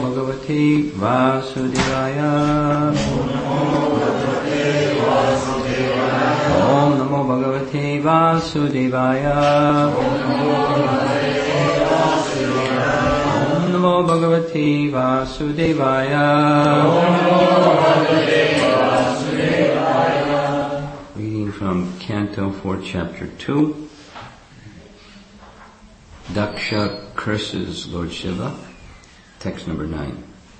Bhagavate Vasudevaya. Om Namo Bhagavate Vasudevaya. Om Namo Bhagavate Vasudevaya. Reading from Canto 4, Chapter 2. Daksha curses Lord Shiva. Text number 9.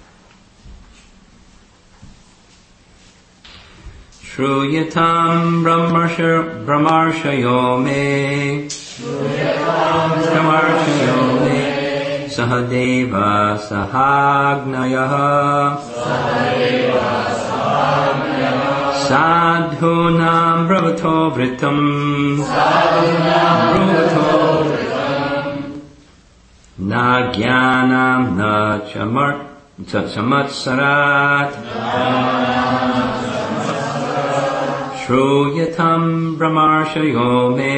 Shruyatam brahmarshayo me. Brahmarshayo me. Sahadeva sahagnayah. Sadhunam bravato vritam. Na jnanam na chamatsarat. Shruyatam brahmarshayo me.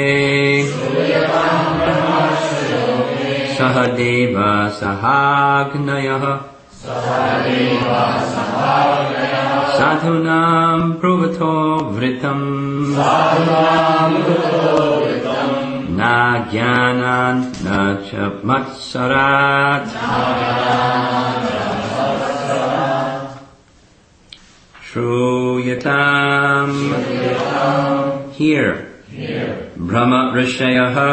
Sahadeva sahagnayah. Sadhunam bravato vritam. Na jnanan na chamatsarat. Shruyatam. Hear. Brahma Rishayaha.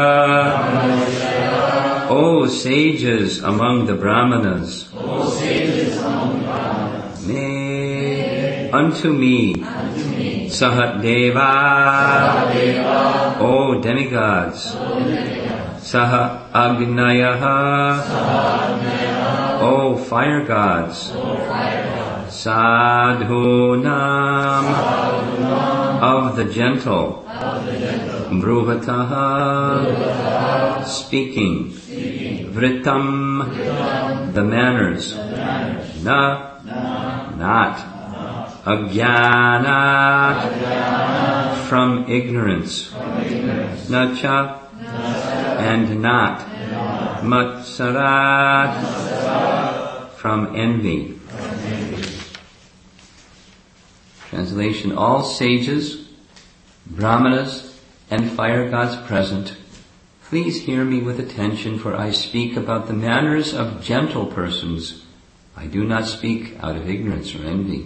O sages among the Brahmanas. Me. Unto me. Sahadeva. O demigods. Saha Agnayaha. O fire gods. Sadhunam. Of the gentle. Bruvataha. Speaking. Vritam. The manners. Na. Not. Ajnanat. From ignorance. Nacha. And not. Matsarat. From envy. Translation: all sages, brahmanas, and fire gods present, please hear me with attention, for I speak about the manners of gentle persons. I do not speak out of ignorance or envy.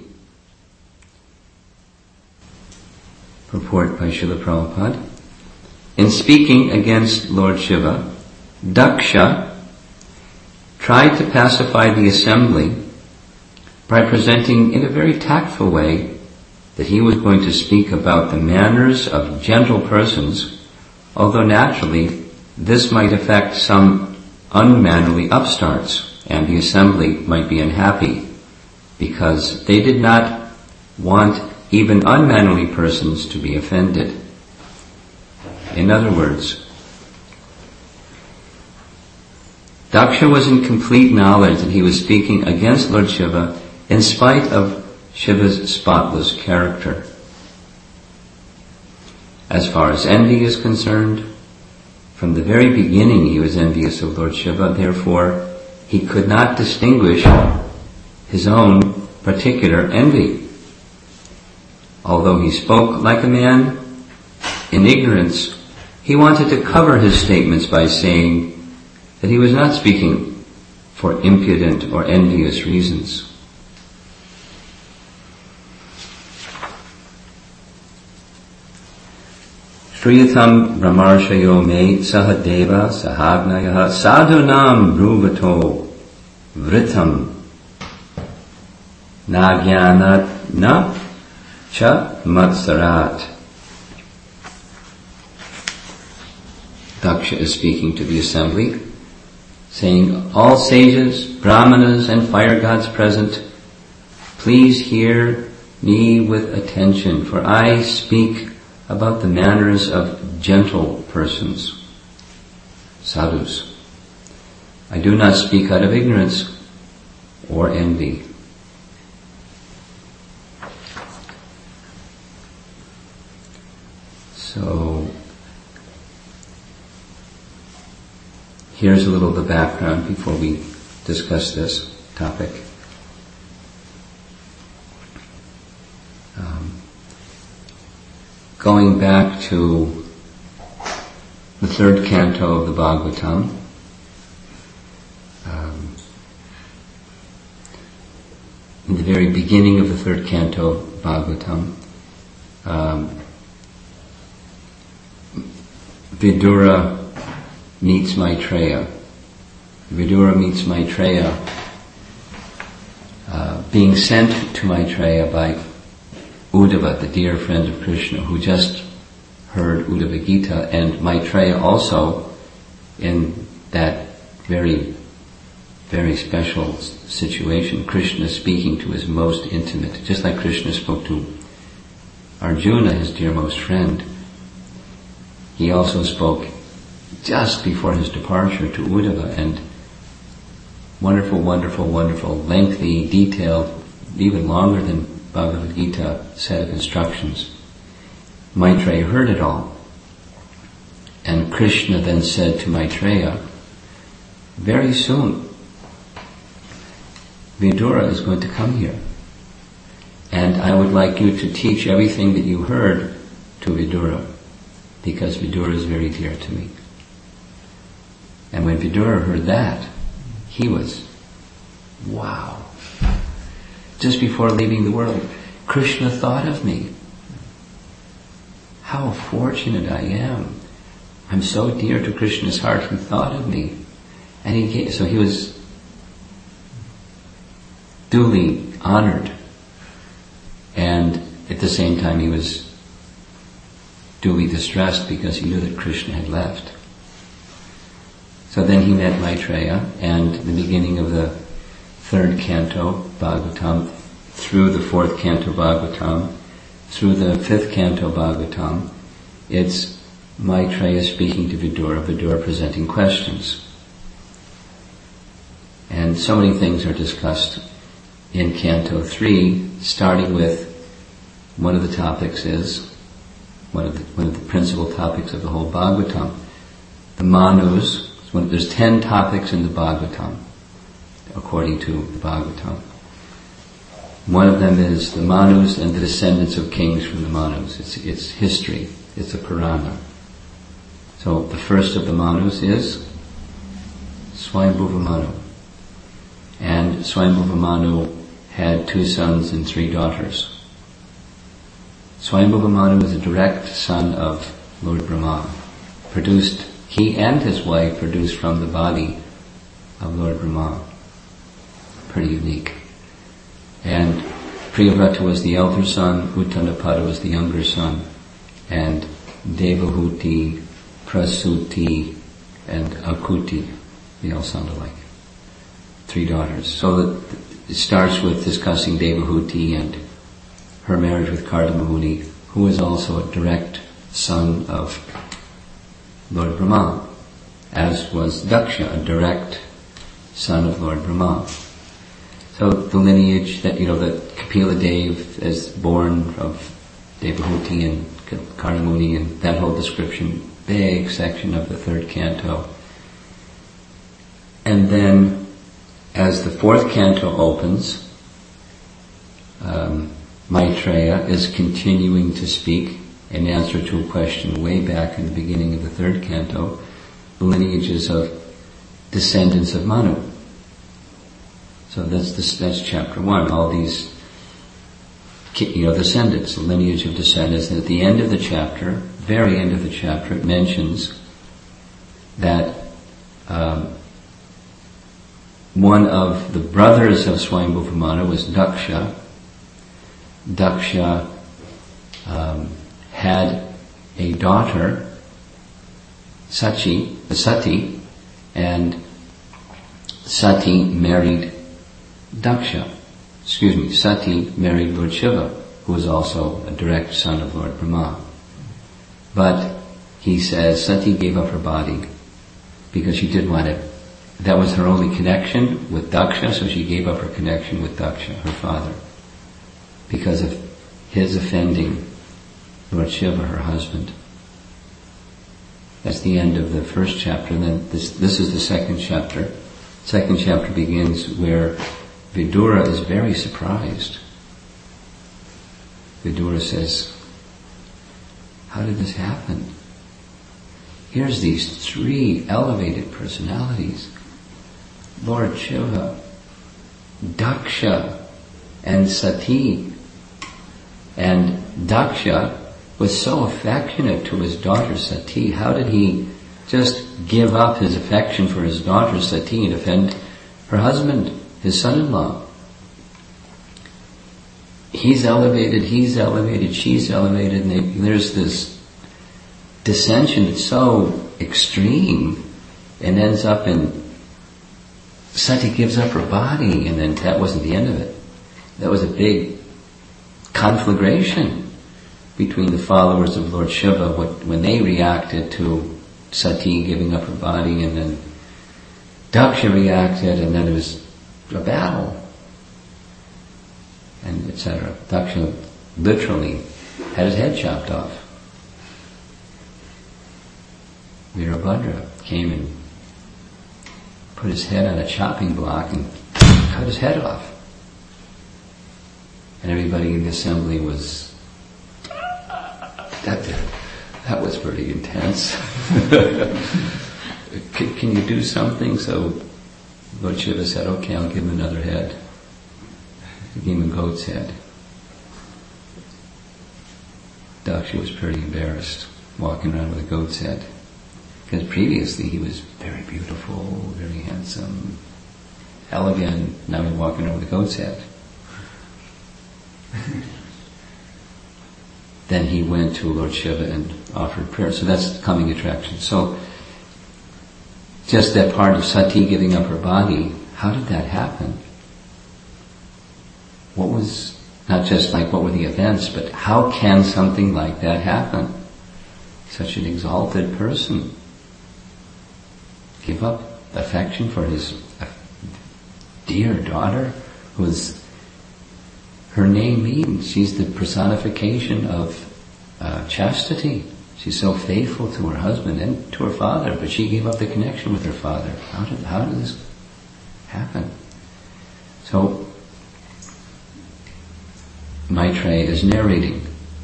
Purport by Srila Prabhupada. In speaking against Lord Shiva, Daksha tried to pacify the assembly by presenting in a very tactful way that he was going to speak about the manners of gentle persons, although naturally this might affect some unmannerly upstarts, and the assembly might be unhappy, because they did not want even unmannerly persons to be offended. In other words, Daksha was in complete knowledge that he was speaking against Lord Shiva in spite of Shiva's spotless character. As far as envy is concerned, from the very beginning he was envious of Lord Shiva, therefore he could not distinguish his own particular envy. Although he spoke like a man in ignorance, he wanted to cover his statements by saying that he was not speaking for impudent or envious reasons. Shriyatam brahmarshayo me sahadeva sahagnayah sadhunam bruvato vritam na jnanat na cha matsarat. Daksha is speaking to the assembly, saying, all sages, brahmanas, and fire gods present, please hear me with attention, for I speak about the manners of gentle persons, sadhus. I do not speak out of ignorance or envy. So, here's a little of the background before we discuss this. topic. Going back to the third canto of the Bhagavatam, in the very beginning of the third canto of Bhagavatam, Vidura meets Maitreya. Vidura meets Maitreya, being sent to Maitreya by Uddhava, the dear friend of Krishna, who just heard Uddhava Gita, and Maitreya also, in that very, very special situation, Krishna speaking to his most intimate, just like Krishna spoke to Arjuna, his dearmost friend. He also spoke just before his departure to Uddhava, and wonderful, wonderful, wonderful, lengthy, detailed, even longer than Bhagavad Gita set of instructions. Maitreya heard it all. And Krishna then said to Maitreya, very soon, Vidura is going to come here. And I would like you to teach everything that you heard to Vidura, because Vidura is very dear to me. And when Vidura heard that, he was, wow. Just before leaving the world, Krishna thought of me. How fortunate I am. I'm so dear to Krishna's heart, he thought of me. And so he was duly honored. And at the same time he was duly distressed because he knew that Krishna had left. So then he met Maitreya, and the beginning of the third canto Bhagavatam, through the fourth canto Bhagavatam, through the fifth canto Bhagavatam, it's Maitreya speaking to Vidura, Vidura presenting questions. And so many things are discussed in canto 3, starting with one of the topics is, one of the principal topics of the whole Bhagavatam, the Manus. There's 10 topics in the Bhagavatam, according to the Bhagavatam. One of them is the Manus and the descendants of kings from the Manus. It's history. It's a Purana. So the first of the Manus is Swayambhuva Manu. And Swayambhuva Manu had 2 sons and 3 daughters. Swayambhuva Manu is a direct son of Lord Brahma. He and his wife produced from the body of Lord Brahma. Pretty unique. And Priyavrata was the elder son, Uttanapada was the younger son, and Devahuti, Prasuti, and Akuti, they all sound alike. 3 daughters. So it starts with discussing Devahuti and her marriage with Kardama, who is also a direct son of Lord Brahma, as was Daksha, a direct son of Lord Brahma. So the lineage that Kapila Dev is born of Devahuti and Kardama, and that whole description, big section of the third canto. And then, as the fourth canto opens, Maitreya is continuing to speak in answer to a question way back in the beginning of the third canto, the lineages of descendants of Manu. So that's chapter 1. All these, descendants, the lineage of descendants. And at the end of the chapter, very end of the chapter, it mentions that one of the brothers of Swayambhuva Manu was Daksha. Daksha had a daughter, Sati, and Sati married Sati married Lord Shiva, who was also a direct son of Lord Brahma. But he says Sati gave up her body because she didn't want it. That was her only connection with Daksha, so she gave up her connection with Daksha, her father, because of his offending Lord Shiva, her husband. That's the end of the first chapter, and then this is the second chapter. Second chapter begins where Vidura is very surprised. Vidura says, how did this happen? Here's these three elevated personalities, Lord Shiva, Daksha, and Sati. And Daksha was so affectionate to his daughter Sati. How did he just give up his affection for his daughter Sati and defend her husband, his son-in-law? He's elevated, she's elevated, and there's this dissension that's so extreme and ends up in Sati gives up her body, and then that wasn't the end of it. That was a big conflagration between the followers of Lord Shiva when they reacted to Sati giving up her body, and then Daksha reacted, and then it was a battle, and etc. Daksha literally had his head chopped off. Virabhadra came and put his head on a chopping block and cut his head off. And everybody in the assembly was, that was pretty intense. Can you do something? So Lord Shiva said, okay, I'll give him another head. He gave him a goat's head. Daksha was pretty embarrassed walking around with a goat's head. Because previously he was very beautiful, very handsome, elegant. Now he's walking around with a goat's head. Then he went to Lord Shiva and offered prayer. So that's the coming attraction. So just that part of Sati giving up her body, how did that happen? What was, not just like what were the events, but how can something like that happen? Such an exalted person give up affection for his dear daughter, whose her name means she's the personification of chastity. She's so faithful to her husband and to her father, but she gave up the connection with her father. How did this happen? So Maitreya is narrating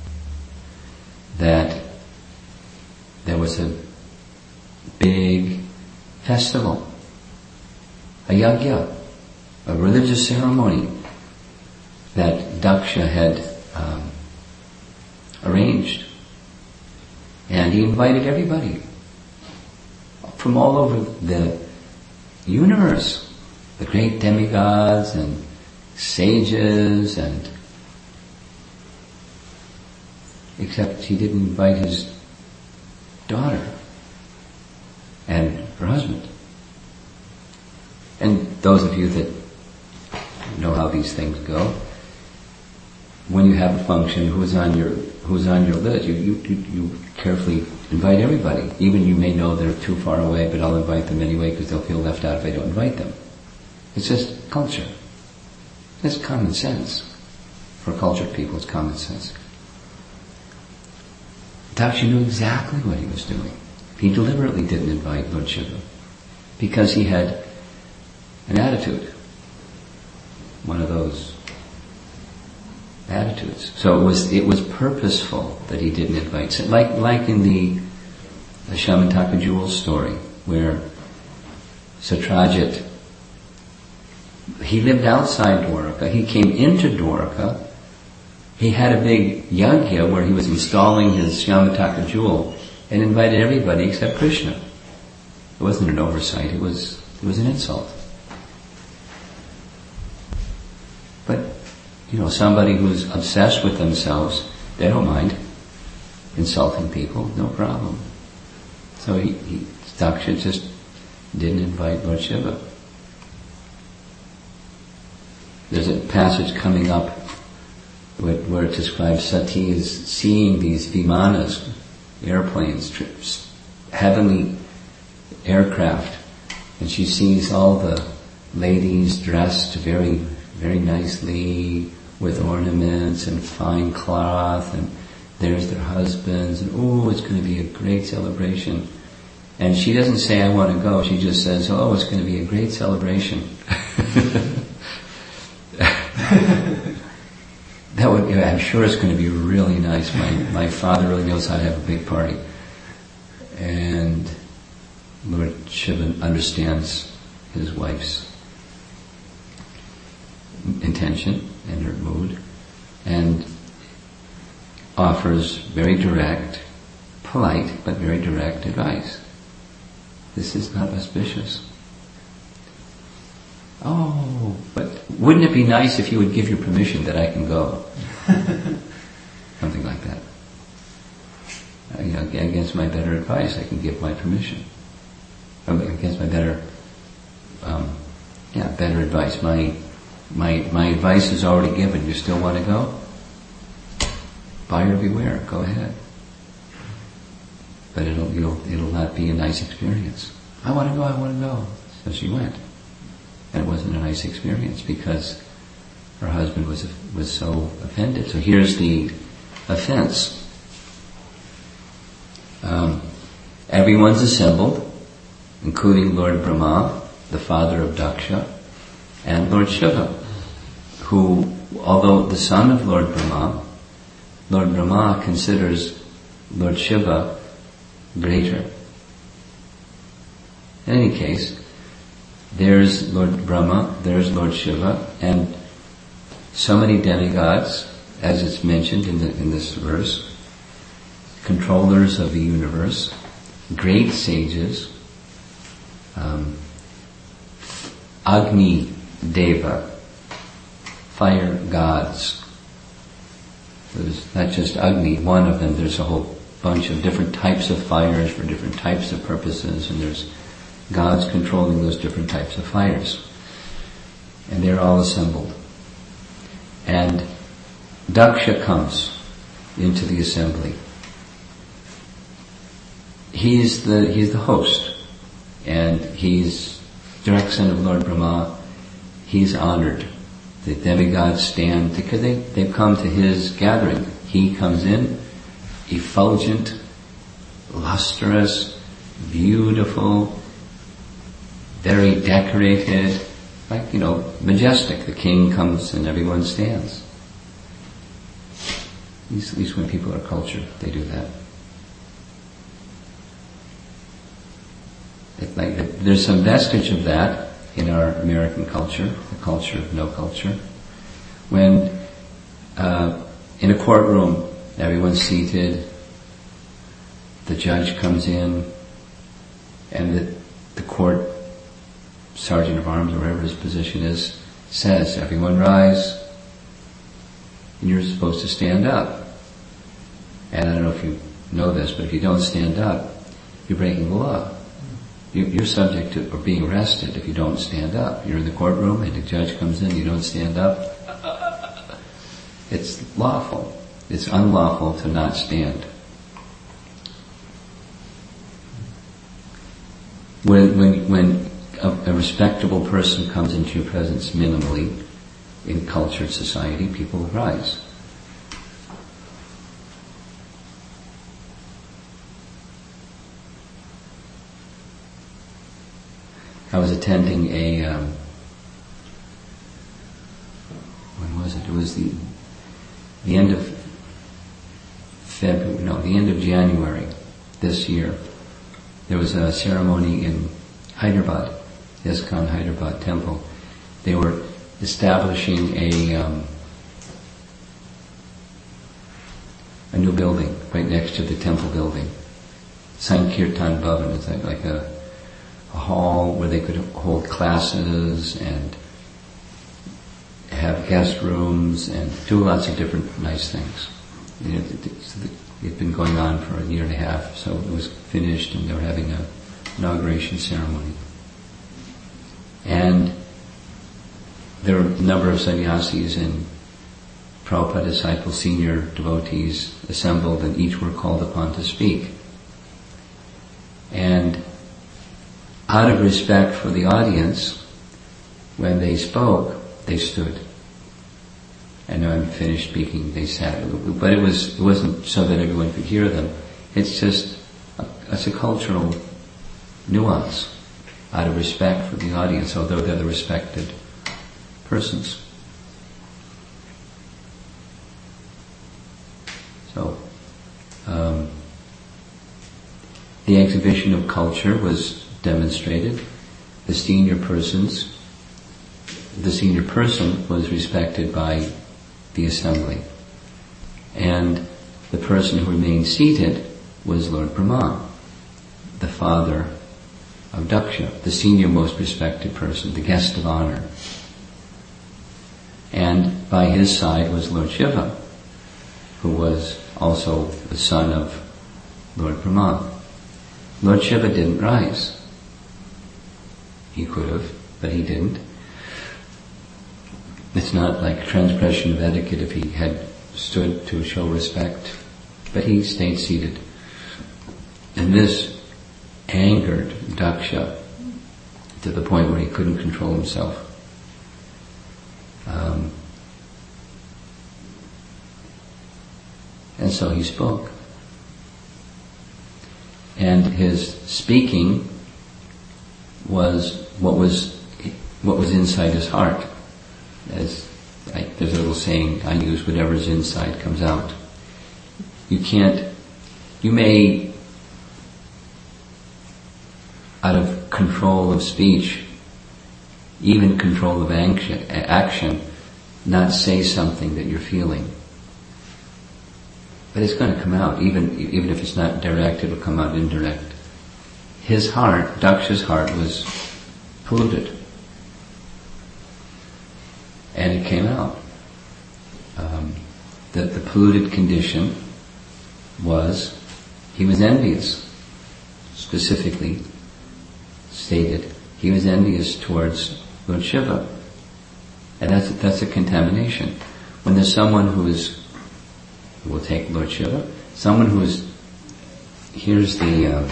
that there was a big festival, a yajna, a religious ceremony that Daksha had arranged. And he invited everybody from all over the universe, the great demigods and sages, and except he didn't invite his daughter and her husband. And those of you that know how these things go, when you have a function, who's on your list, you carefully invite everybody. Even you may know they're too far away, but I'll invite them anyway because they'll feel left out if I don't invite them. It's just culture. It's common sense. For cultured people, it's common sense. Daksha knew exactly what he was doing. He deliberately didn't invite Lord Shiva because he had an attitude, one of those attitudes. So it was purposeful that he didn't invite. So like in the Shamantaka jewel story, where Satrajit, he lived outside Dwaraka. He came into Dwaraka. He had a big yajna where he was installing his Shyamataka jewel and invited everybody except Krishna. It wasn't an oversight, it was an insult. But, somebody who's obsessed with themselves, they don't mind insulting people, no problem. So Daksha just didn't invite Lord Shiva. There's a passage coming up where it describes Sati is seeing these vimanas, airplanes, trips, heavenly aircraft, and she sees all the ladies dressed very, very nicely with ornaments and fine cloth, and there's their husbands, and it's going to be a great celebration. And she doesn't say, I want to go, she just says, it's going to be a great celebration. I'm sure it's going to be really nice. My father really knows how to have a big party. And Lord Shiva understands his wife's intention and her mood, and offers very direct, polite, but very direct advice. This is not auspicious. Oh, but wouldn't it be nice if you would give your permission that I can go? Something like that. Against my better advice, I can give my permission. Against my better advice. My advice is already given. You still want to go? Buyer beware. Go ahead. But it'll not be a nice experience. I want to go. So she went. And it wasn't a nice experience because her husband was so offended. So here's the offense. Everyone's assembled, including Lord Brahma, the father of Daksha, and Lord Shiva, who, although the son of Lord Brahma considers Lord Shiva greater. In any case, there's Lord Brahma, there's Lord Shiva, and so many demigods, as it's mentioned in this verse, controllers of the universe, great sages, Agni Deva, fire gods. There's not just Agni, one of them, there's a whole bunch of different types of fires for different types of purposes, and there's gods controlling those different types of fires. And they're all assembled. And Daksha comes into the assembly. He's the host, and he's direct son of Lord Brahma. He's honored. The demigods stand because they've come to his gathering. He comes in, effulgent, lustrous, beautiful, very decorated, majestic. The king comes and everyone stands. At least when people are cultured, they do that. There's some vestige of that in our American culture, the culture of no culture. When in a courtroom, everyone's seated, the judge comes in, and the court sergeant of arms, or whatever his position is, says, everyone rise, and you're supposed to stand up. And I don't know if you know this, but if you don't stand up, you're breaking the law. You're subject to being arrested if you don't stand up. You're in the courtroom and the judge comes in, you don't stand up. It's lawful. It's unlawful to not stand. When a respectable person comes into your presence minimally in cultured society, people rise. I was attending when was it? It was the end of February, the end of January this year. There was a ceremony in Hyderabad, ISKCON Hyderabad Temple. They were establishing a new building right next to the temple building. Sankirtan Bhavan is like a hall where they could hold classes and have guest rooms and do lots of different nice things. It had been going on for a year and a half, so it was finished and they were having an inauguration ceremony. And there were a number of sannyasis and Prabhupada disciples, senior devotees assembled, and each were called upon to speak. And out of respect for the audience, when they spoke, they stood. And when I finished speaking, they sat. But it wasn't so that everyone could hear them. It's a cultural nuance, out of respect for the audience, although they're the respected persons. The exhibition of culture was demonstrated. The senior person was respected by the assembly. And the person who remained seated was Lord Brahma, the father of Daksha, the senior most respected person, the guest of honor. And by his side was Lord Shiva, who was also the son of Lord Brahma. Lord Shiva didn't rise. He could have, but he didn't. It's not like transgression of etiquette if he had stood to show respect, but he stayed seated. And this angered Daksha to the point where he couldn't control himself. And so he spoke. And his speaking was what was inside his heart. There's a little saying I use, whatever's inside comes out. You may, out of control of speech, even control of action, not say something that you're feeling. But it's going to come out, even if it's not direct, it'll come out indirect. His heart, Daksha's heart, was polluted. And it came out. That the polluted condition was, he was envious, specifically stated. He was envious towards Lord Shiva. And that's a contamination. When there's someone who is, we'll take Lord Shiva, someone who is, here's the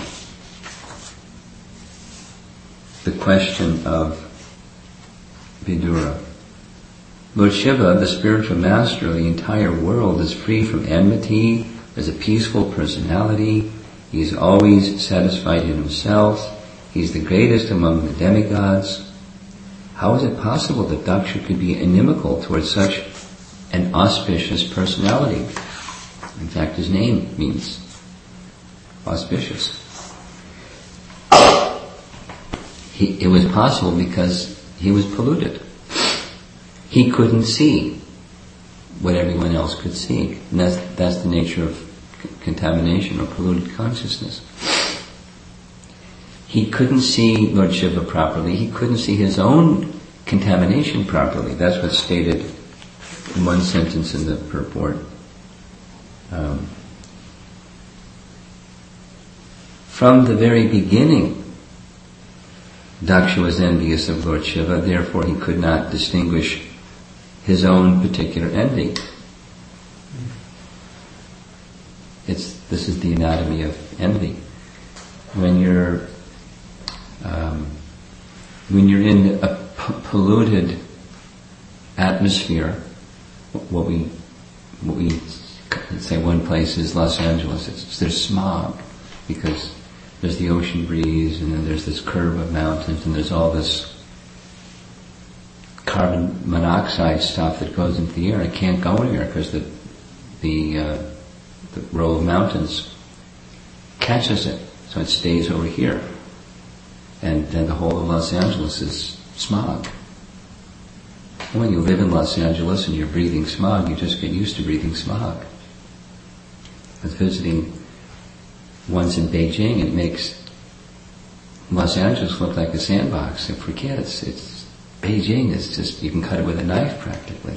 question of Vidura. Lord Shiva, the spiritual master of the entire world, is free from enmity, has a peaceful personality, he is always satisfied in himself, he's the greatest among the demigods. How is it possible that Daksha could be inimical towards such an auspicious personality? In fact, his name means auspicious. It was possible because he was polluted. He couldn't see what everyone else could see. And that's the nature of contamination or polluted consciousness. He couldn't see Lord Shiva properly. He couldn't see his own contamination properly. That's what's stated in one sentence in the purport. From the very beginning, Daksha was envious of Lord Shiva, therefore he could not distinguish his own particular envy. This is the anatomy of envy. When you're in a polluted atmosphere, what we say one place is Los Angeles. There's smog because there's the ocean breeze, and then there's this curve of mountains, and there's all this carbon monoxide stuff that goes into the air. It can't go anywhere because the row of mountains catches it, so it stays over here. And then the whole of Los Angeles is smog. And when you live in Los Angeles and you're breathing smog, you just get used to breathing smog. I was visiting once in Beijing, and it makes Los Angeles look like a sandbox. And forget it's Beijing is just, you can cut it with a knife practically.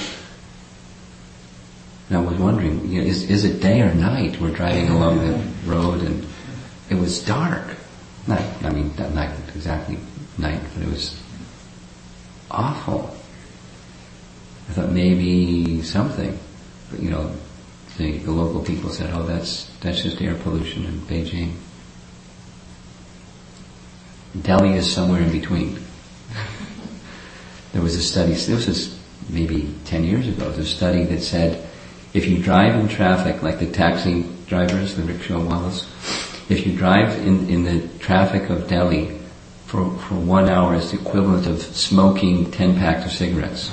And I was wondering, is it day or night? We're driving along the road and it was dark. Not exactly night, but it was awful. I thought maybe something, but the local people said, oh, that's just air pollution in Beijing. Delhi is somewhere in between. There was a study, this was maybe 10 years ago, there was a study that said if you drive in traffic, like the taxi drivers, the rickshaw wallas, if you drive in the traffic of Delhi for 1 hour, it's the equivalent of smoking 10 packs of cigarettes.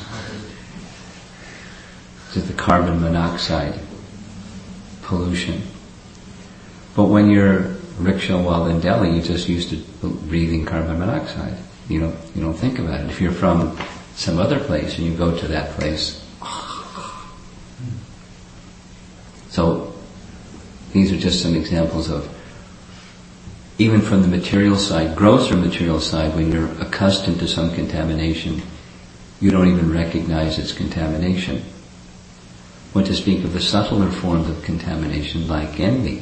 This is the carbon monoxide pollution. But when you're rickshaw while in Delhi, you're just used to breathing carbon monoxide. You don't think about it. If you're from some other place and you go to that place, so these are just some examples of, even from the material side, grosser material side, when you're accustomed to some contamination, you don't even recognize its contamination. What to speak of the subtler forms of contamination like envy.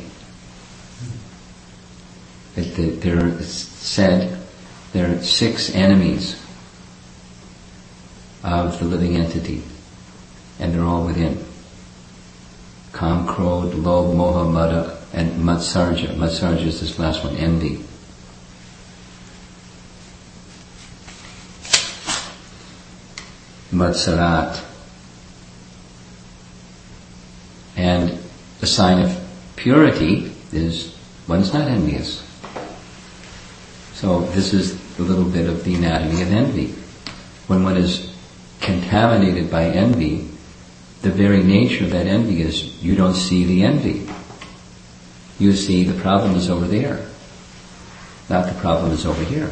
There said there are 6 enemies of the living entity, and they're all within. Kam, Krodh, Lobh, Moha, Mada, and Matsarja. Matsarja is this last one, envy. Matsarat. And the sign of purity is one's not envious. So this is a little bit of the anatomy of envy. When one is contaminated by envy, the very nature of that envy is you don't see the envy. You see the problem is over there, not the problem is over here.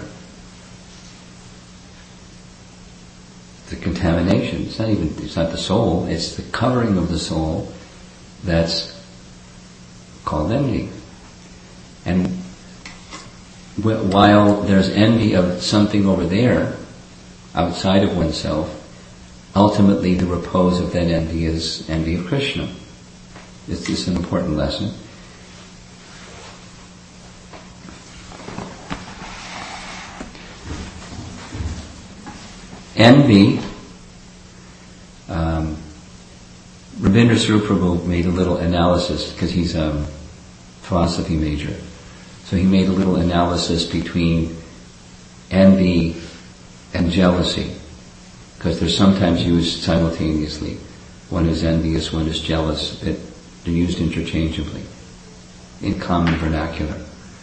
The contamination, it's not the soul, it's the covering of the soul that's called envy. And while there's envy of something over there, outside of oneself, ultimately the repose of that envy is envy of Krishna. This is an important lesson. Envy, Rabindra Swarup Prabhu made a little analysis, because he's a philosophy major. So he made a little analysis between envy and jealousy, because they're sometimes used simultaneously. One is envious, one is jealous. They're used interchangeably in common vernacular.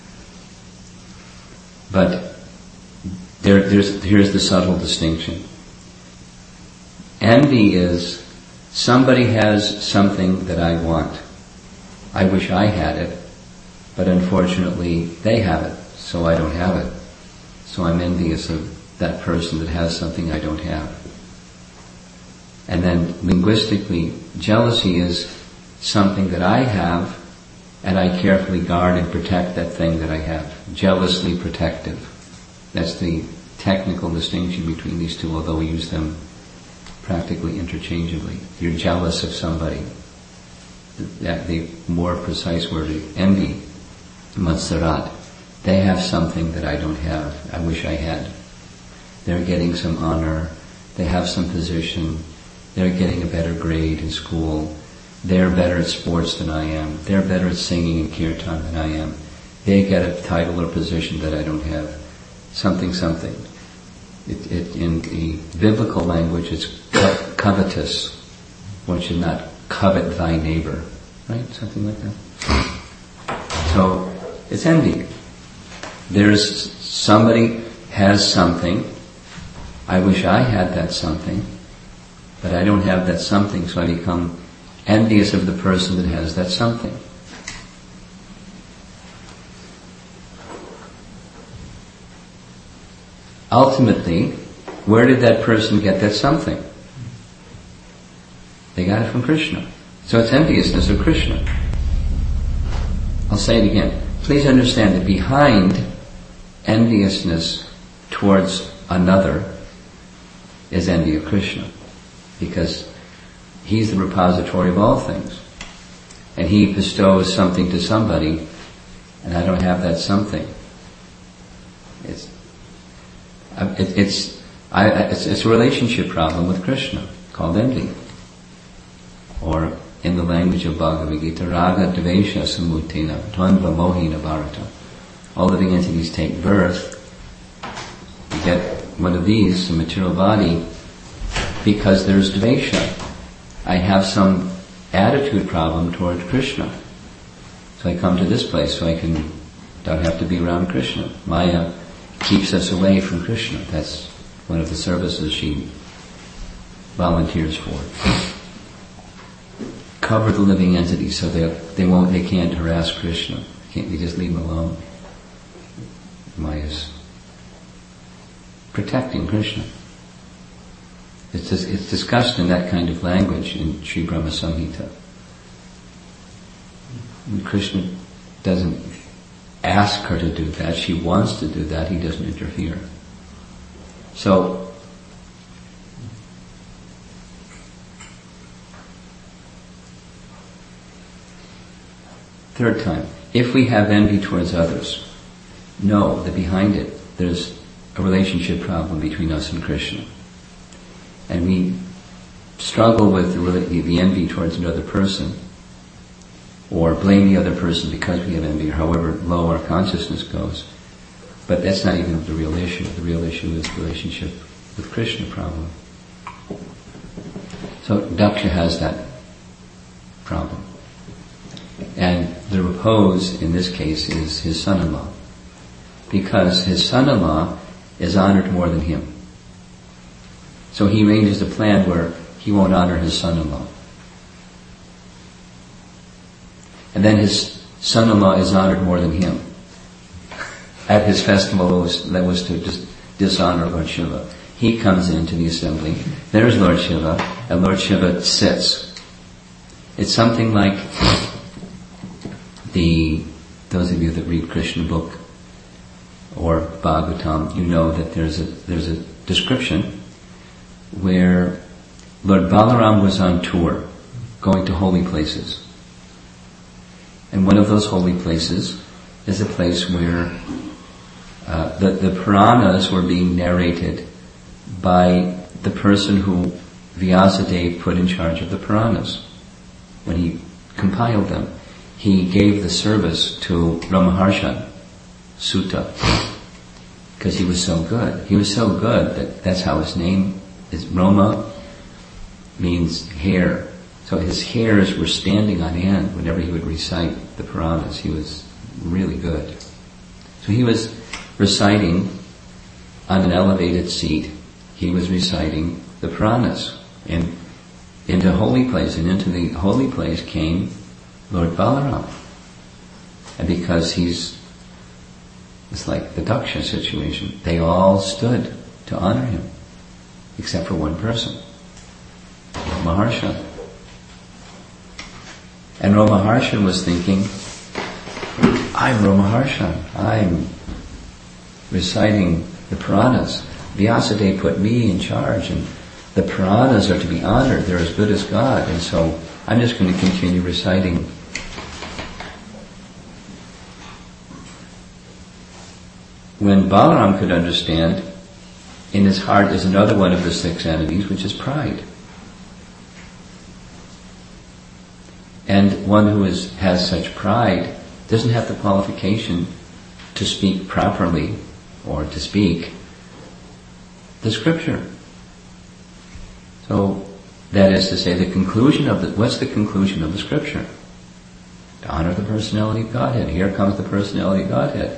But here's the subtle distinction. Envy is somebody has something that I want. I wish I had it, but unfortunately they have it, so I don't have it. So I'm envious of that person that has something I don't have. And then linguistically, jealousy is something that I have and I carefully guard and protect that thing that I have. Jealously protective. That's the technical distinction between these two, although we use them practically interchangeably. You're jealous of somebody. The more precise word is envy, matsarat. They have something that I don't have. I wish I had. They're getting some honor. They have some position. They're getting a better grade in school. They're better at sports than I am. They're better at singing in kirtan than I am. They get a title or position that I don't have. Something. In the biblical language, it's covetous. One should not covet thy neighbor. Right? Something like that. So, it's envy. There's somebody has something. I wish I had that something, but I don't have that something, so I become envious of the person that has that something. Ultimately, where did that person get that something? They got it from Krishna. So it's enviousness of Krishna. I'll say it again. Please understand that behind enviousness towards another is envy of Krishna, because he's the repository of all things. And he bestows something to somebody, and I don't have that something. It's a relationship problem with Krishna called envy. Or in the language of Bhagavad Gita, raga dvesha samutina dvandva mohina bharata. All living entities take birth. You get one of these, a material body, because there's dvesha. I have some attitude problem toward Krishna. So I come to this place so I don't have to be around Krishna. Maya keeps us away from Krishna. That's one of the services she volunteers for. Cover the living entities so they can't harass Krishna. Can't we just leave him alone? Maya's protecting Krishna. It's discussed in that kind of language in Sri Brahma Samhita. And Krishna doesn't ask her to do that. She wants to do that. He doesn't interfere. So, third time, if we have envy towards others, know that behind it there's a relationship problem between us and Krishna. And we struggle with the envy towards another person, or blame the other person because we have envy, or however low our consciousness goes. But that's not even the real issue. The real issue is the relationship with Krishna problem. So Daksha has that problem. And the repose in this case is his son-in-law, because his son-in-law is honored more than him. So he arranges a plan where he won't honor his son-in-law. And then his son-in-law is honored more than him. At his festival that was to just dishonor Lord Shiva. He comes into the assembly. There's Lord Shiva, and Lord Shiva sits. It's something like those of you that read Krishna book or Bhagavatam, you know that there's a description where Lord Balaram was on tour, going to holy places. And one of those holy places is a place where the Puranas were being narrated by the person who Vyasadeva put in charge of the Puranas. When he compiled them, he gave the service to Ramaharshan, Sutta, because he was so good. He was so good that's how his name is. Roma means hair. So his hairs were standing on end whenever he would recite the Puranas. He was really good. So he was reciting on an elevated seat. He was reciting the Puranas. And into the holy place came Lord Balaram. And because it's like the Daksha situation, they all stood to honor him, except for one person, Maharshan. And Ramaharshan was thinking, I'm Ramaharshan. I'm reciting the Puranas. Vyasadeva put me in charge, and the Puranas are to be honored. They're as good as God. And so I'm just going to continue reciting. When Balaram could understand, in his heart is another one of the 6 enemies, which is pride. And one who has such pride doesn't have the qualification to speak properly or to speak the scripture. So that is to say, what's the conclusion of the scripture? To honor the personality of Godhead. Here comes the personality of Godhead.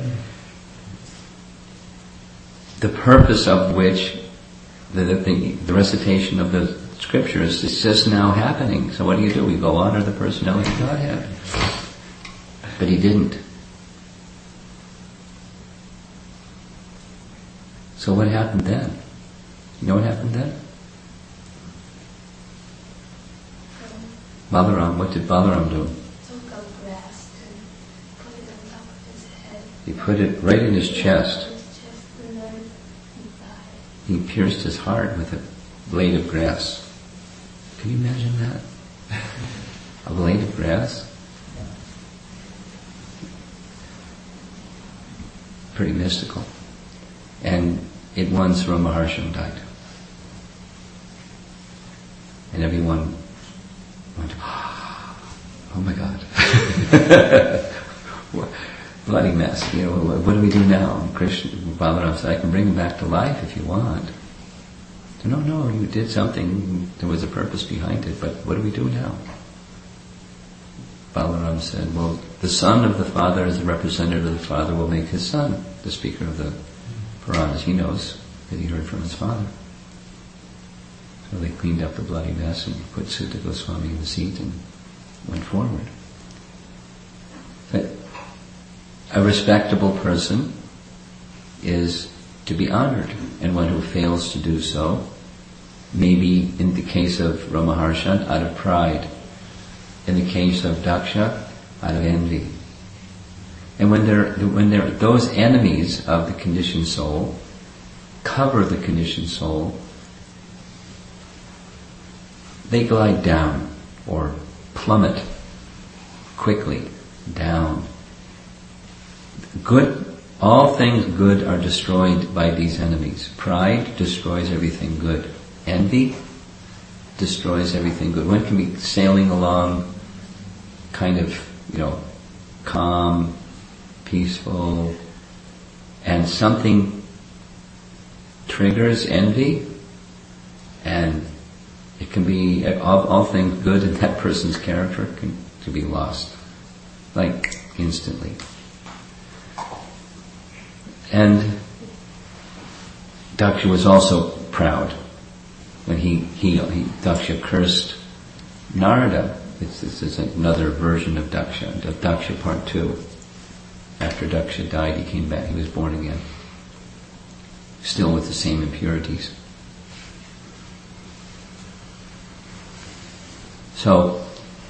The purpose of which the recitation of the scriptures is just now happening. So what do? We go honor the personality of Godhead. But he didn't. So what happened then? You know what happened then? Balaram, what did Balaram do? Took a grass and put it on top of his head. He put it right in his chest. And then he died. He pierced his heart with a blade of grass. Can you imagine that? A blade of grass? Pretty mystical. And at once Ramaharshan died. And everyone went, oh my God. Bloody mess. What do we do now? And Krishna, Balaram said, I can bring him back to life if you want. So, no, you did something. There was a purpose behind it, but what do we do now? Balaram said, well, the son of the father, as the representative of the father, will make his son the speaker of the Puranas. He knows that he heard from his father. So they cleaned up the bloody mess and put Sutta Goswami in the seat and went forward. But a respectable person is to be honored, and one who fails to do so, maybe in the case of Ramaharshan, out of pride, in the case of Daksha, out of envy. And when those enemies of the conditioned soul cover the conditioned soul, they glide down or plummet quickly down. All things good are destroyed by these enemies. Pride destroys everything good. Envy destroys everything good. One can be sailing along kind of, calm, peaceful, and something triggers envy, and it can be all things good in that person's character can be lost, like instantly. And Daksha was also proud when Daksha cursed Narada. This is another version of Daksha. Daksha part 2. After Daksha died, he came back. He was born again, still with the same impurities. So,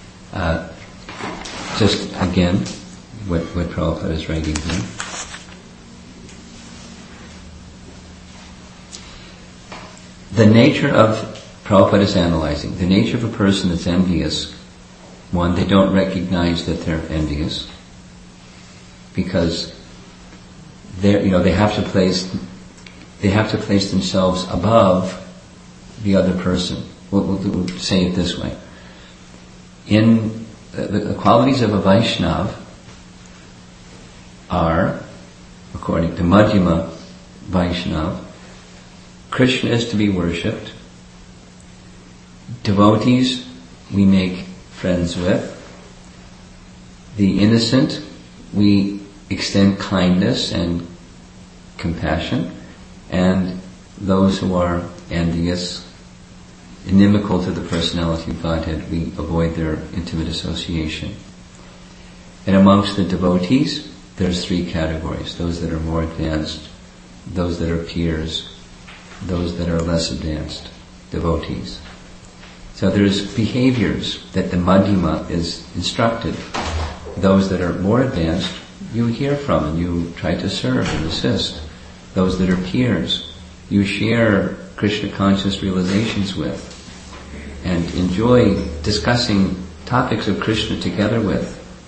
just again, what Prabhupada is writing here. The nature of, Prabhupada is analyzing, the nature of a person that's envious. One, they don't recognize that they're envious, because they have to place themselves above the other person. We'll say it this way. In the qualities of a Vaishnava are, according to Madhyama Vaishnava, Krishna is to be worshipped. Devotees we make friends with. The innocent we extend kindness and compassion. And those who are envious, inimical to the personality of Godhead, we avoid their intimate association. And amongst the devotees, there's 3 categories. Those that are more advanced, those that are peers, those that are less advanced, devotees. So there's behaviors that the Madhyama is instructed. Those that are more advanced, you hear from and you try to serve and assist. Those that are peers, you share Krishna conscious realizations with and enjoy discussing topics of Krishna together with,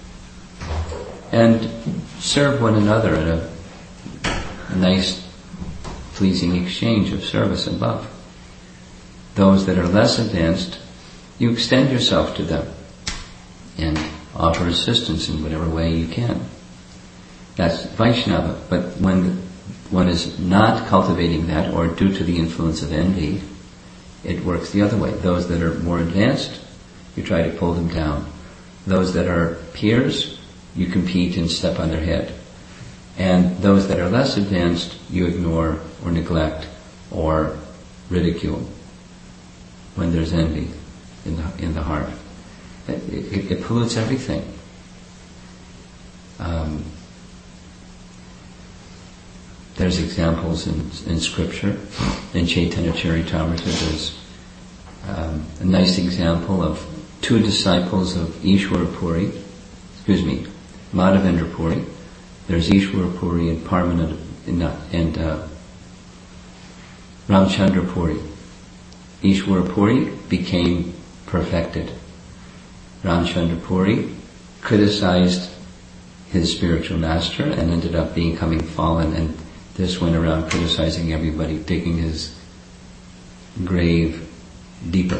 and serve one another in a nice, pleasing exchange of service and love. Those that are less advanced, you extend yourself to them and offer assistance in whatever way you can. That's Vaishnava. But when one is not cultivating that, or due to the influence of envy, it works the other way. Those that are more advanced, you try to pull them down. Those that are peers, you compete and step on their head. And those that are less advanced, you ignore or neglect or ridicule when there's envy in the heart. It pollutes everything. There's examples in scripture. In Chaitanya Charitamrita, there's a nice example of 2 disciples of Ishwara Madhavendra Puri. There's Ishwara Puri and and Ramchandra Puri. Ishwara Puri became perfected. Ramchandra Puri criticized his spiritual master and ended up becoming fallen, and this went around criticizing everybody, digging his grave deeper.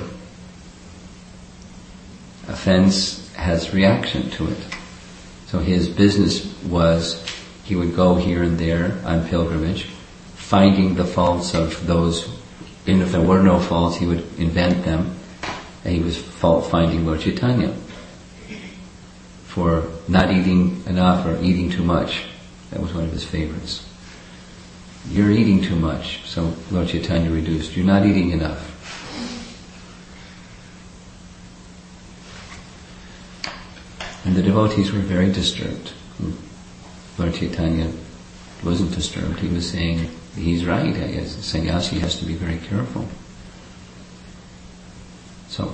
Offense has reaction to it. So his business was, he would go here and there on pilgrimage, finding the faults of those, and if there were no faults, he would invent them, and he was fault-finding Lord Chaitanya for not eating enough or eating too much. That was one of his favorites. You're eating too much, so Lord Chaitanya reduced. You're not eating enough. And the devotees were very disturbed. Lord Chaitanya wasn't disturbed. He was saying, he's right, as a sannyasi has to be very careful. So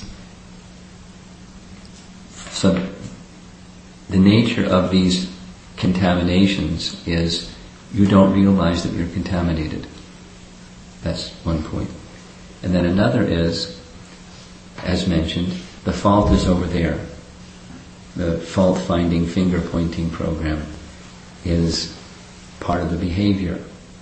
the nature of these contaminations is you don't realize that you're contaminated. That's one point. And then another is, as mentioned, the fault is over there. The fault-finding, finger-pointing program is part of the behavior.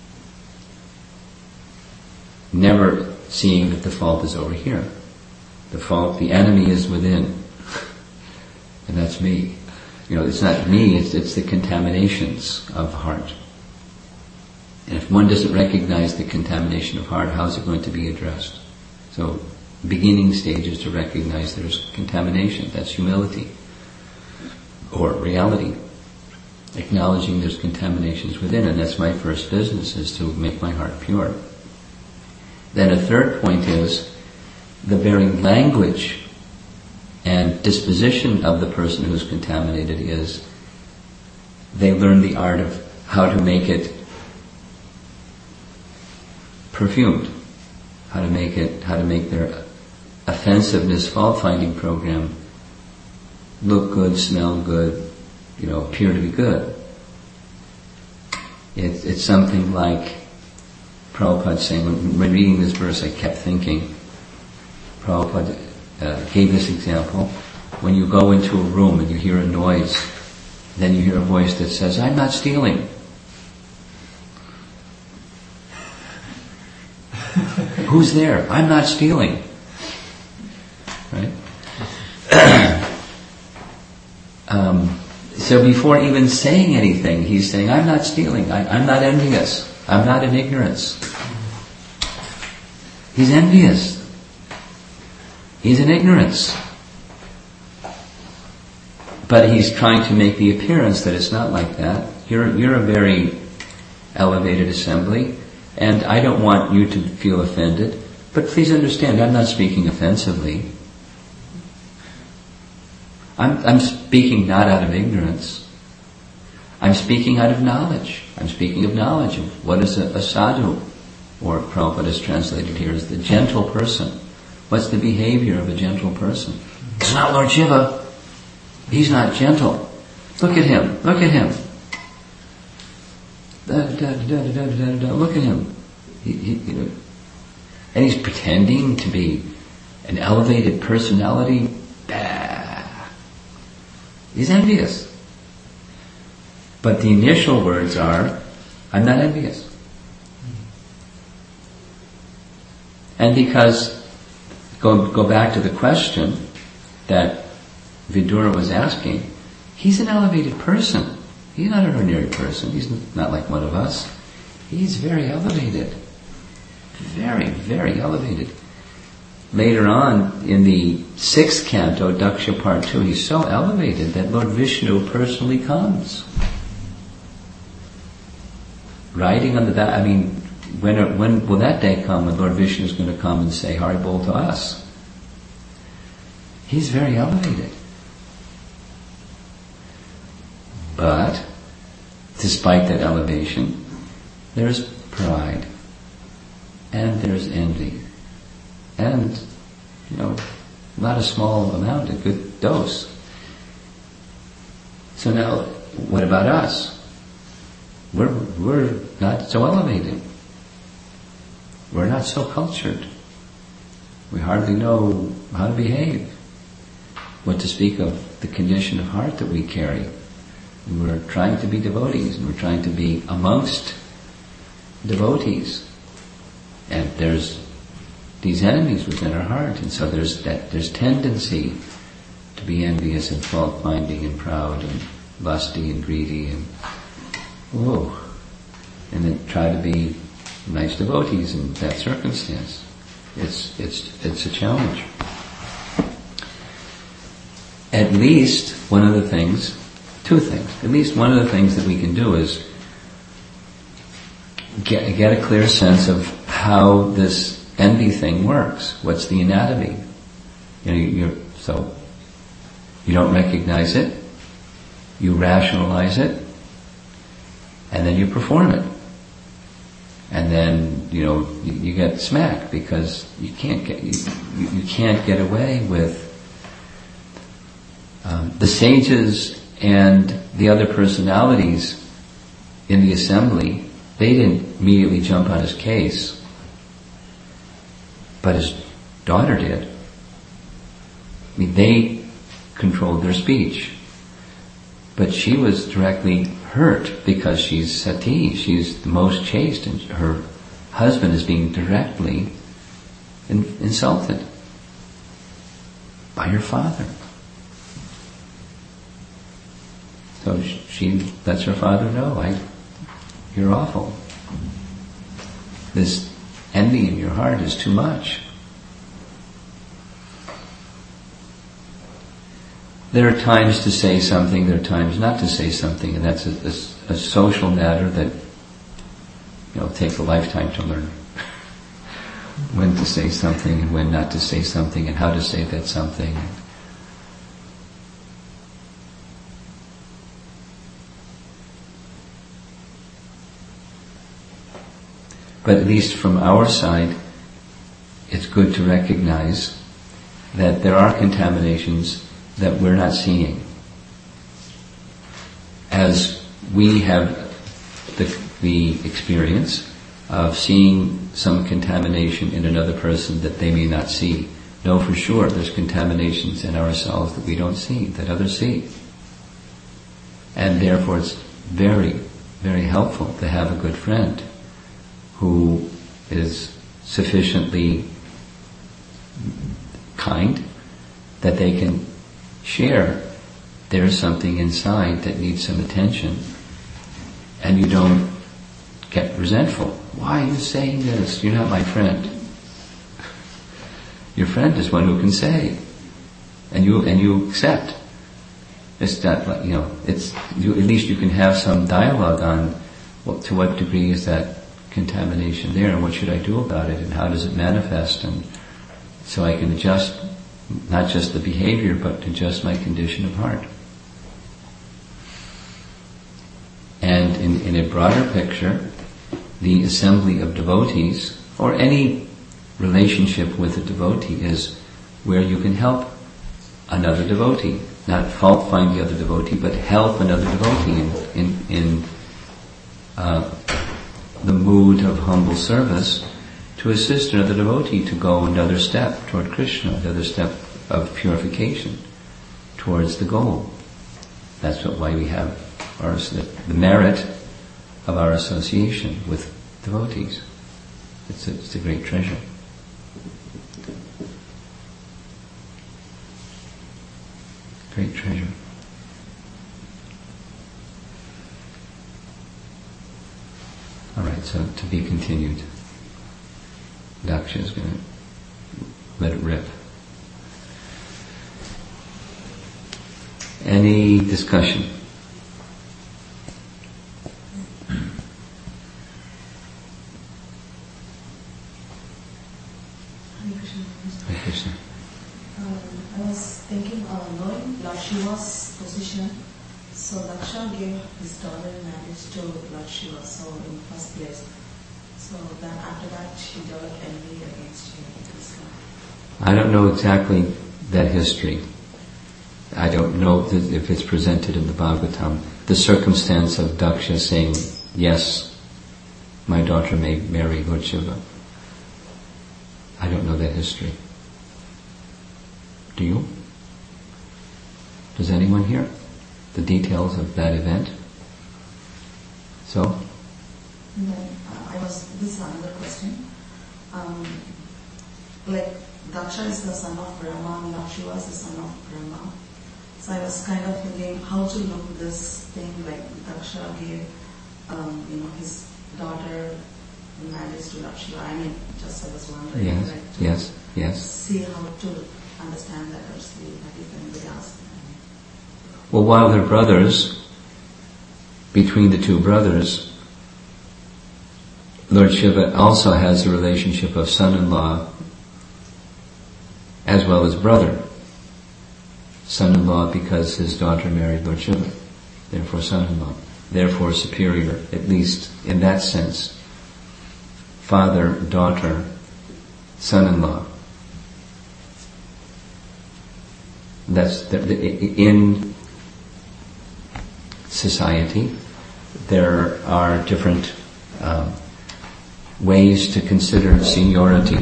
Never seeing that the fault is over here. The enemy is within. And that's me. It's not me, it's the contaminations of heart. And if one doesn't recognize the contamination of heart, how is it going to be addressed? So, beginning stage is to recognize there's contamination. That's humility. Or reality. Acknowledging there's contaminations within, and that's my first business, is to make my heart pure. Then a third point is the very language and disposition of the person who's contaminated is they learn the art of how to make it perfumed, how to make their offensiveness fault-finding program look good, smell good, appear to be good. It's something like Prabhupada saying, when reading this verse I kept thinking, Prabhupada gave this example. When you go into a room and you hear a noise, then you hear a voice that says, I'm not stealing. Who's there? I'm not stealing. Right? So before even saying anything, he's saying, I'm not stealing. I'm not envious. I'm not in ignorance. He's envious. He's in ignorance. But he's trying to make the appearance that it's not like that. You're a very elevated assembly, and I don't want you to feel offended. But please understand, I'm not speaking offensively. I'm speaking not out of ignorance. I'm speaking out of knowledge. I'm speaking of knowledge of what is a sadhu, or Prabhupada is translated here as the gentle person. What's the behavior of a gentle person? It's not Lord Shiva. He's not gentle. Look at him. Look at him. Look at him. And he's pretending to be an elevated personality. He's envious. But the initial words are, I'm not envious. And because, go back to the question that Vidura was asking, he's an elevated person. He's not an ordinary person. He's not like one of us. He's very elevated. Very, very elevated. Later on, in the 6th canto, Daksha Part 2, he's so elevated that Lord Vishnu personally comes. Riding on the back, when will that day come when Lord Vishnu is going to come and say Haribol to us? He's very elevated. But, despite that elevation, there's pride. And there's envy. And, not a small amount, a good dose. So now, what about us? We're not so elevated. We're not so cultured. We hardly know how to behave. What to speak of the condition of heart that we carry. And we're trying to be devotees, and we're trying to be amongst devotees. And there's these enemies within our heart, and so there's tendency to be envious and fault-finding and proud and lusty and greedy and then try to be nice devotees in that circumstance. It's a challenge. At least one of the things, two things. At least one of the things that we can do is get a clear sense of how this envy thing works. What's the anatomy? So you don't recognize it, you rationalize it, and then you perform it. And then, you get smacked because you can't get away with the sages and the other personalities in the assembly. They didn't immediately jump on his case, but his daughter did. I mean, they controlled their speech, but she was directly hurt because she's sati, she's the most chaste, and her husband is being directly insulted by her father. So she lets her father know, you're awful. This envy in your heart is too much. There are times to say something, there are times not to say something, and that's a social matter that takes a lifetime to learn. When to say something and when not to say something and how to say that something. But at least from our side, it's good to recognize that there are contaminations that we're not seeing. As we have the experience of seeing some contamination in another person that they may not see, know for sure there's contaminations in ourselves that we don't see, that others see. And therefore it's very, very helpful to have a good friend who is sufficiently kind that they can share there's something inside that needs some attention, and you don't get resentful. Why are you saying this? You're not my friend. Your friend is one who can say, and you accept. It's not like, at least you can have some dialogue on to what degree is that contamination there, and what should I do about it, and how does it manifest, and so I can adjust not just the behavior, but adjust my condition of heart. And in a broader picture, the assembly of devotees, or any relationship with a devotee, is where you can help another devotee. Not fault find the other devotee, but help another devotee in the mood of humble service, to assist another devotee to go another step toward Krishna, another step of purification towards the goal. That's why we have the merit of our association with devotees. It's a great treasure. Great treasure. All right, so to be continued. Daksha is going to let it rip. Any discussion? Hare Krishna. I was thinking, knowing Lord Shiva's position, so Daksha gave his daughter in marriage to Lord Shiva, so in first place. So then after that she developed envy against him. I don't know exactly that history. I don't know if it's presented in the Bhagavatam. The circumstance of Daksha saying, yes, my daughter may marry Lord Shiva. I don't know that history. Do you? Does anyone hear the details of that event? So? No, this is another question. Like Daksha is the son of Brahma, Lord Shiva is the son of Brahma. So I was kind of thinking how to look this thing, like Daksha gave, his daughter in marriage to Lord Shiva. I mean, just I was wondering, yes. See how to understand that, or see if anybody else. Well, while they're brothers, between the two brothers, Lord Shiva also has a relationship of son-in-law as well as brother. Son-in-law because his daughter married Lord Shiva, therefore son-in-law. therefore superior, at least in that sense. Father, daughter, son-in-law. In society, there are different ways to consider seniority.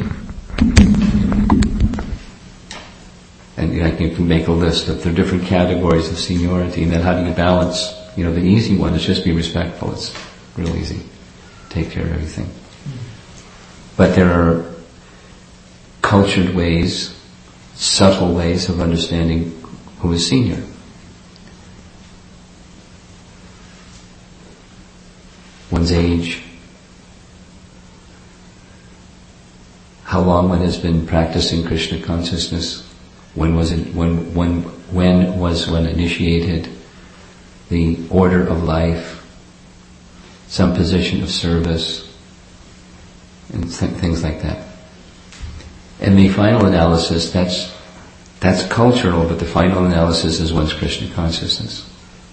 And you can make a list of the different categories of seniority, and then how do you balance? The easy one is just be respectful. It's real easy. Take care of everything. But there are cultured ways, subtle ways of understanding who is senior. One's age, how long one has been practicing Krishna consciousness, when was one initiated, the order of life, some position of service, and things like that. And the final analysis, that's cultural, but the final analysis is one's Krishna consciousness.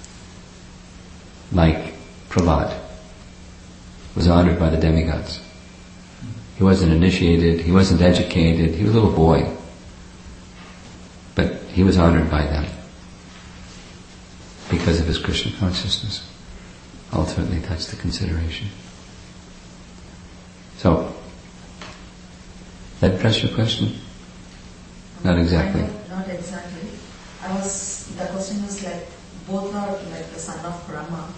Like Prahlad was honored by the demigods. He wasn't initiated, he wasn't educated, he was a little boy. But he was honored by them because of his Krishna consciousness. Ultimately, that's the consideration. So, that address your question? Not exactly. Not exactly. The question was like, both are like the son of Brahma.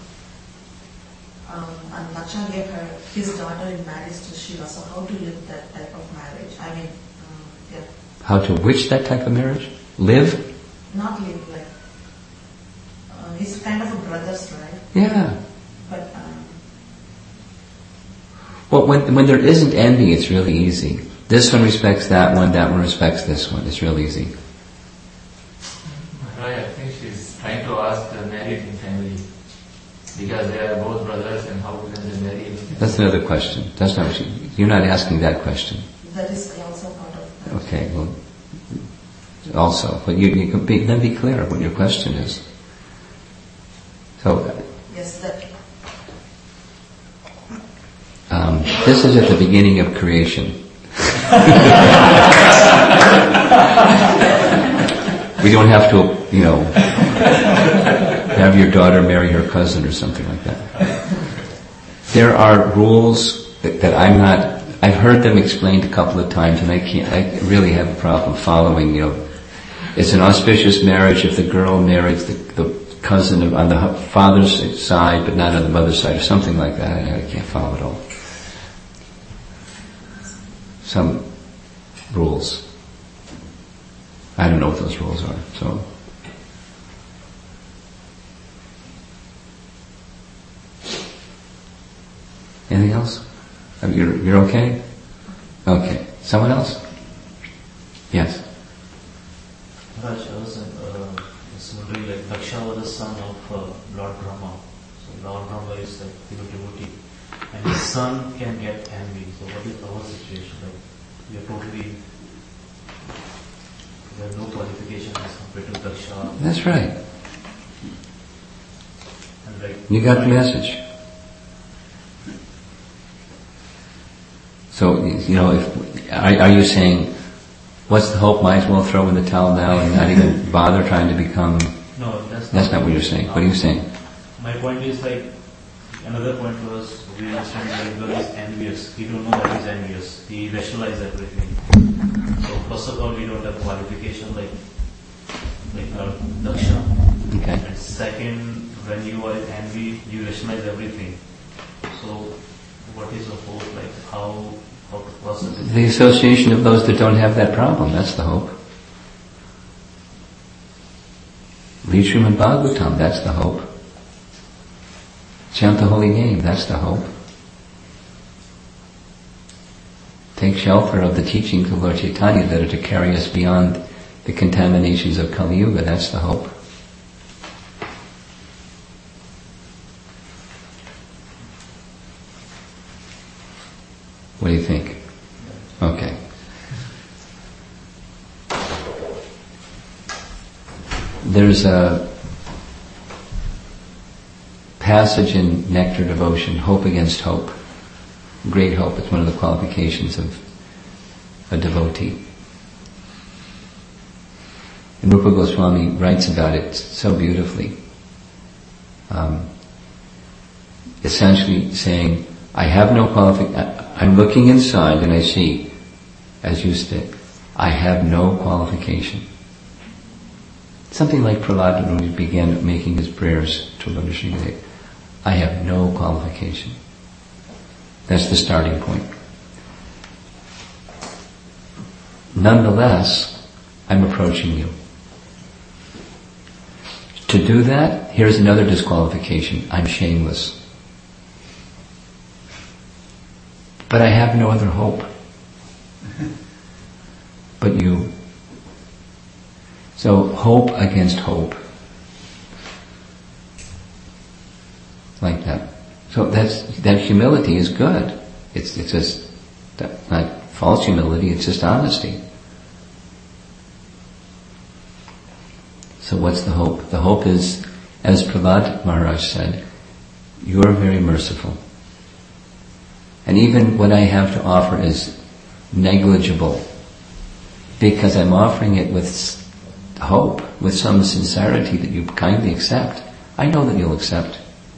And Daksha gave his daughter in marriage to Shiva. So how to live that type of marriage? How to which that type of marriage? Live? Not live, like, he's kind of a brothers, right? Yeah. But, well, when there isn't envy, it's really easy. This one respects that one respects this one. It's real easy. Right, I think she's trying to ask the married in family. Because they are both brothers, and how can they marry? That's another question. That's not what you're not asking that question. That is also part of that. Okay, well, also, but you can be clear what your question is. So, yes, that. This is at the beginning of creation. We don't have to, have your daughter marry her cousin or something like that. There are rules that I've heard them explained a couple of times, and I really have a problem following, it's an auspicious marriage if the girl marries the cousin on the father's side, but not on the mother's side, or something like that. I can't follow it all. Some rules. I don't know what those rules are, so. Anything else? You're okay? Okay. Someone else? Yes. Raj, I was wondering, like, Daksha was the son of Lord Brahma. So Lord Brahma is like pure devotee. And his son can get envy. So what is our situation? Like, we are totally, there are no qualifications as compared to Daksha. That's right. And like, You got the message. So, are you saying, what's the hope? Might as well throw in the towel now and not even bother trying to become... No, that's not what you're saying. What are you saying? My point is like, another point was, we understand that God is envious. We don't know that he's envious. He rationalizes everything. So first of all, we don't have qualification like Daksha. Okay. And second, when you are in envy, you rationalize everything. So what is the hope? Like how to process it? The association of those that don't have that problem, that's the hope. Read Srimad Bhagavatam, that's the hope. Chant the holy name, that's the hope. Take shelter of the teachings of Lord Chaitanya that are to carry us beyond the contaminations of Kali Yuga, that's the hope. What do you think? Okay. There's a passage in Nectar Devotion, hope against hope. Great hope is one of the qualifications of a devotee. And Rupa Goswami writes about it so beautifully. Essentially saying, I have no qualification. I'm looking inside and I see, as you state, I have no qualification. Something like Prahlada when he began making his prayers to Lord Nrsimhadev. I have no qualification. That's the starting point. Nonetheless, I'm approaching you. To do that, here's another disqualification. I'm shameless. But I have no other hope but you. So hope against hope. Like that. So that humility is good. It's just not false humility, it's just honesty. So what's the hope? The hope is, as Prahlad Maharaj said, you are very merciful. And even what I have to offer is negligible, because I'm offering it with hope, with some sincerity that you kindly accept. I know that you'll accept,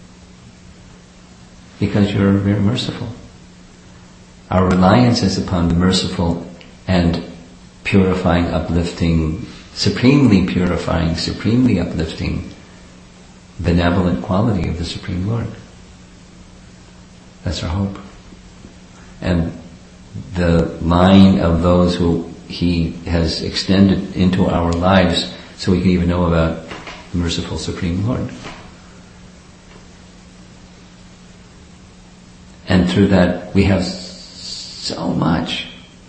because you're very merciful. Our reliance is upon the merciful and purifying, uplifting, supremely purifying, supremely uplifting, benevolent quality of the Supreme Lord. That's our hope. And the line of those who He has extended into our lives so we can even know about the merciful Supreme Lord. And through that we have so much.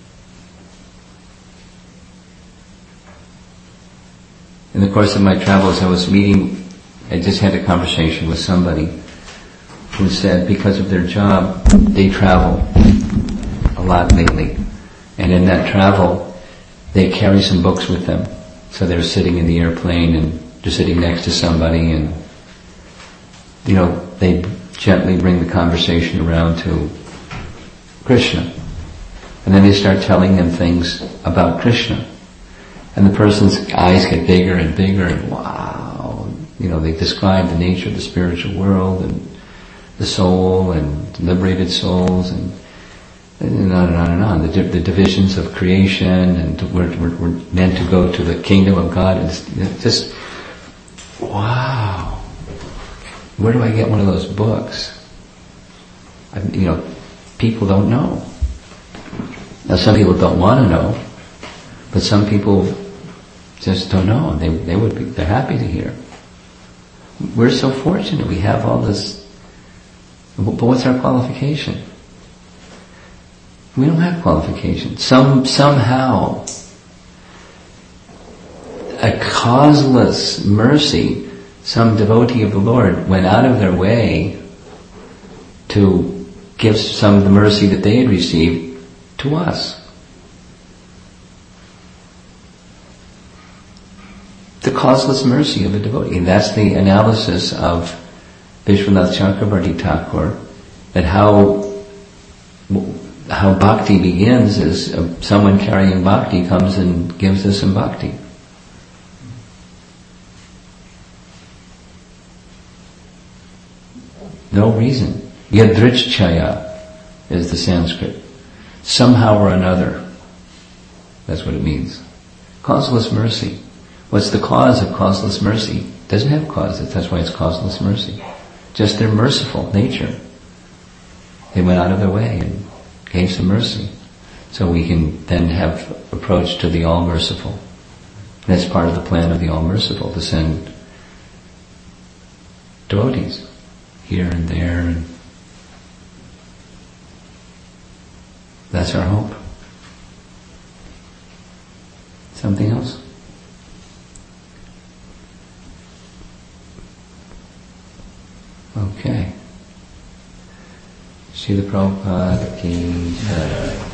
In the course of my travels, I just had a conversation with somebody who said because of their job, they travel a lot lately. And in that travel, they carry some books with them. So they're sitting in the airplane and they're sitting next to somebody and, they gently bring the conversation around to Krishna. And then they start telling them things about Krishna. And the person's eyes get bigger and bigger and wow, they describe the nature of the spiritual world and the soul and liberated souls and on and on and on. The divisions of creation and we're meant to go to the kingdom of God. It's just, wow. Where do I get one of those books? People don't know. Now some people don't want to know, but some people just don't know. They're happy to hear. We're so fortunate. We have all this. But what's our qualification? We don't have qualification. Somehow, a causeless mercy, some devotee of the Lord went out of their way to give some of the mercy that they had received to us. The causeless mercy of a devotee. And that's the analysis of Vishwanath Chakravarti Thakur, that how bhakti begins is someone carrying bhakti comes and gives us some bhakti. No reason. Yadrichchaya is the Sanskrit. Somehow or another. That's what it means. Causeless mercy. What's the cause of causeless mercy? It doesn't have cause. That's why it's causeless mercy. Just their merciful nature. They went out of their way and gave some mercy. So we can then have approach to the All-Merciful. That's part of the plan of the All-Merciful, to send devotees here and there. And that's our hope. Something else? Okay. Srila Prabhupada ki jai.